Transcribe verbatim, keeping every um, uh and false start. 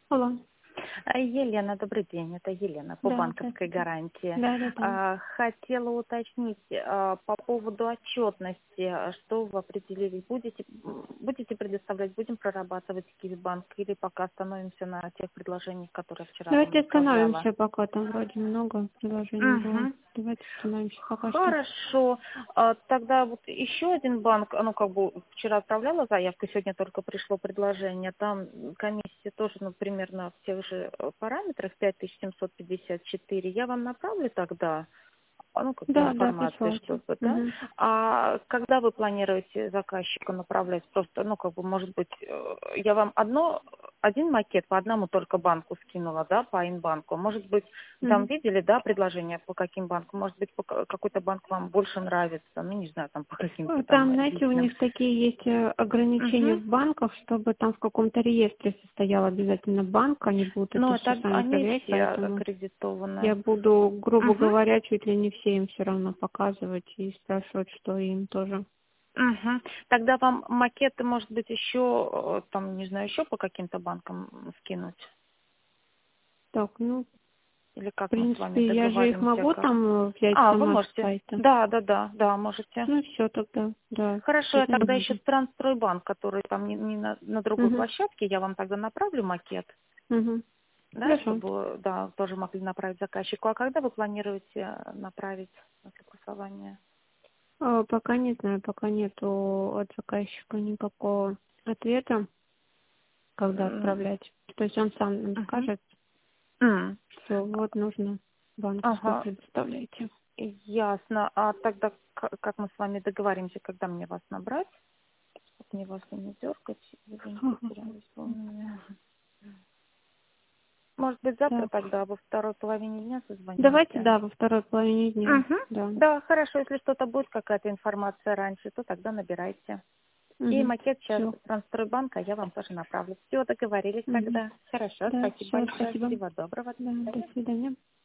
Алло. А, Елена, добрый день. Это Елена по Да, банковской здравствуйте. гарантии. Да, да, да. А, Хотела уточнить а, по поводу отчетности, а, что вы определили. Будете, будете предоставлять, будем прорабатывать Киевбанк или пока остановимся на тех предложениях, которые вчера вам Давайте отправляла? остановимся пока, там вроде много предложений было. Угу. Давайте остановимся пока что. Хорошо. А, Тогда вот еще один банк, ну как бы вчера отправляла заявку, сегодня только пришло предложение. Там комиссия тоже, ну, примерно в тех же э, параметрах пять тысяч семьсот пятьдесят четыре. Я вам направлю тогда, а, ну, как бы Да, да, информацию, присылайте. чтобы, да? Угу. А когда вы планируете заказчика направлять? Просто, ну, как бы, может быть, э, я вам одно, один макет по одному только банку скинула, да, по инбанку. Может быть, там Угу. видели, да, предложение по каким банкам? Может быть, по ка- какой-то банк вам больше нравится, ну, не знаю, там, по каким-то Там, там знаете, у личным. них такие есть э, ограничения Угу. в банках, чтобы там в каком-то реестре состоял обязательно банк, они будут это Но все это сами они проверять, все поэтому аккредитованы. я буду, грубо Угу. говоря, чуть ли не все им все равно показывать и спрашивать, что им тоже. Угу. Тогда вам макеты, может быть, еще, э, там, не знаю, еще по каким-то банкам скинуть? Так, ну, Или в как мы с вами принципе, я же их договоримся, могу как? там э, взять А, вы сама с можете. сайта. Да, да, да, да, можете. Ну, все тогда, да, Хорошо, я тогда тогда еще можно. Трансстройбанк, который там не, не на, на другой Угу, площадке, я вам тогда направлю макет, угу. да, Хорошо. чтобы, да, тоже могли направить заказчику. А когда вы планируете э, направить на согласование? А, пока не знаю, пока нету от заказчика никакого ответа, когда М, отправлять. То есть он сам нам мгм. скажет, М, что вот нужно банковскую Ага, предоставляйте. ясно. А тогда к- как мы с вами договоримся, когда мне вас набрать? Чтоб мне вас не дергать, и вы не Ага. потерялись волнами. Может быть, завтра Так. тогда во второй половине дня Давайте, созвонимся? да, во второй половине дня. Угу. Да. Да, хорошо. Если что-то будет, какая-то информация раньше, то тогда набирайте. И Угу. макет сейчас Все. Трансстройбанка я вам тоже направлю. Все, договорились Угу. тогда. Хорошо, Да, спасибо все, большое. спасибо. Всего доброго. До Да, до свидания. свидания.